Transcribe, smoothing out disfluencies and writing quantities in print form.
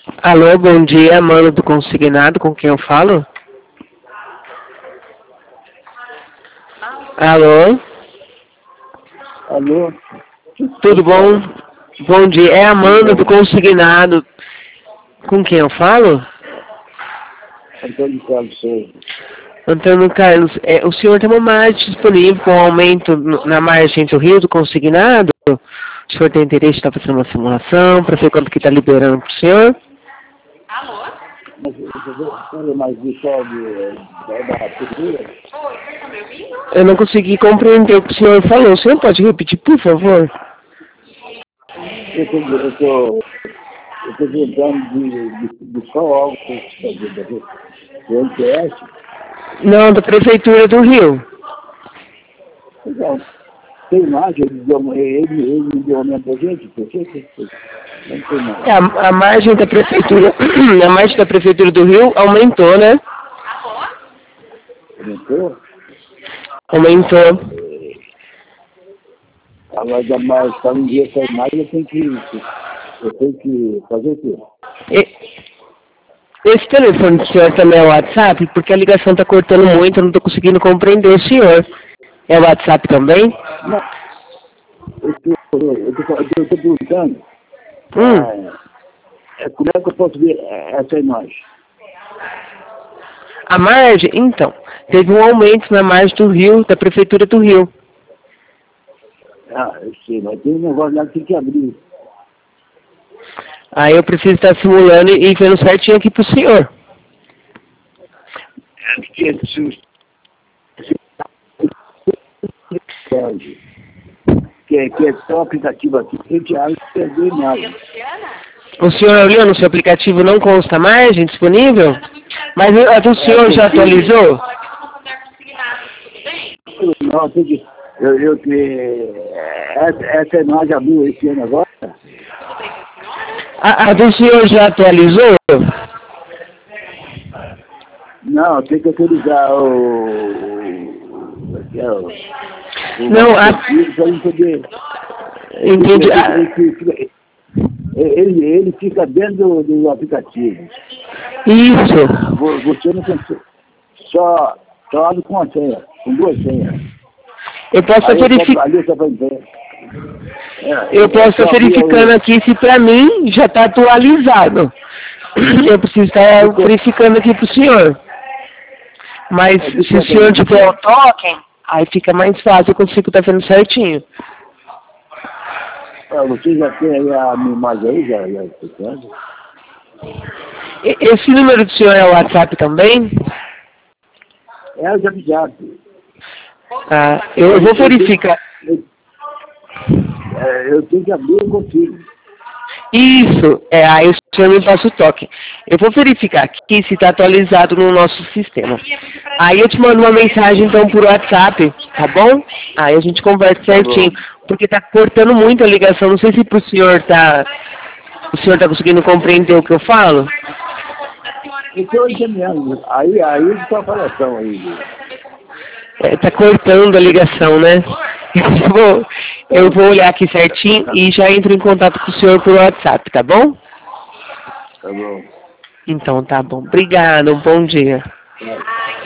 Alô, bom dia, mano do consignado, com quem eu falo? Alô, Alô? tudo bom? Bom dia, é a Tudo Amanda do bom? consignado, com quem eu falo? Antônio Carlos Souza. Antônio Carlos, o senhor tem uma margem disponível com aumento na margem do Rio do consignado? O senhor tem interesse em estar fazendo uma simulação para ver quanto que está liberando para o senhor? Mas você mais visual da cultura? Eu não consegui compreender o que o senhor falou. O senhor pode repetir, por favor? Eu estou perguntando de qual algo do NPS. Não, da Prefeitura do Rio. Então, tem imagem, ele me deu aumento da gente, por que não tem mais? A margem da Prefeitura, a margem da Prefeitura do Rio aumentou, né? Aumentou? Aumentou. Agora, mais para um dia sair mais, eu tenho que fazer o quê? Esse telefone do senhor também é o WhatsApp? Porque a ligação está cortando muito, eu não estou conseguindo compreender o senhor. É o WhatsApp também? Não, eu estou perguntando, como é que eu posso ver essa imagem? A margem? Então, teve um aumento na margem do Rio, da Prefeitura do Rio. Ah, eu sei, mas tem um negócio lá que tem que abrir. Aí eu preciso estar simulando e vendo certinho aqui pro senhor. Que é só o aplicativo aqui, tem que perder nada. O senhor olhou no seu aplicativo, não consta a margem disponível? Mas a do senhor já atualizou? Não, tem que... Essa imagem abriu esse ano agora? A do senhor já atualizou? Não, tem que atualizar Não, entendi. Ele fica dentro do aplicativo. Isso. Você não consegue. Só abre com a senha, com duas senhas. Eu posso verificar. Eu posso estar verificando aqui se para mim já está atualizado. Eu preciso estar verificando aqui para o senhor. Mas se o senhor tiver o token, aí fica mais fácil, eu consigo estar vendo certinho. Você já tem aí a minha imagem aí, já Esse número do senhor é o WhatsApp também? É o WhatsApp. Ah, eu vou verificar. Eu tenho que abrir, eu consigo. Isso, aí o senhor me passa o toque. Eu vou verificar aqui se está atualizado no nosso sistema. Aí eu te mando uma mensagem então por WhatsApp, tá bom? Aí a gente conversa certinho, porque tá cortando muito a ligação. Não sei se pro senhor o senhor tá conseguindo compreender o que eu falo? Estou entendendo. Aí está a falação aí. Tá cortando a ligação, né? Eu vou olhar aqui certinho e já entro em contato com o senhor por WhatsApp, tá bom? Tá bom. Então tá bom. Obrigado, um bom dia.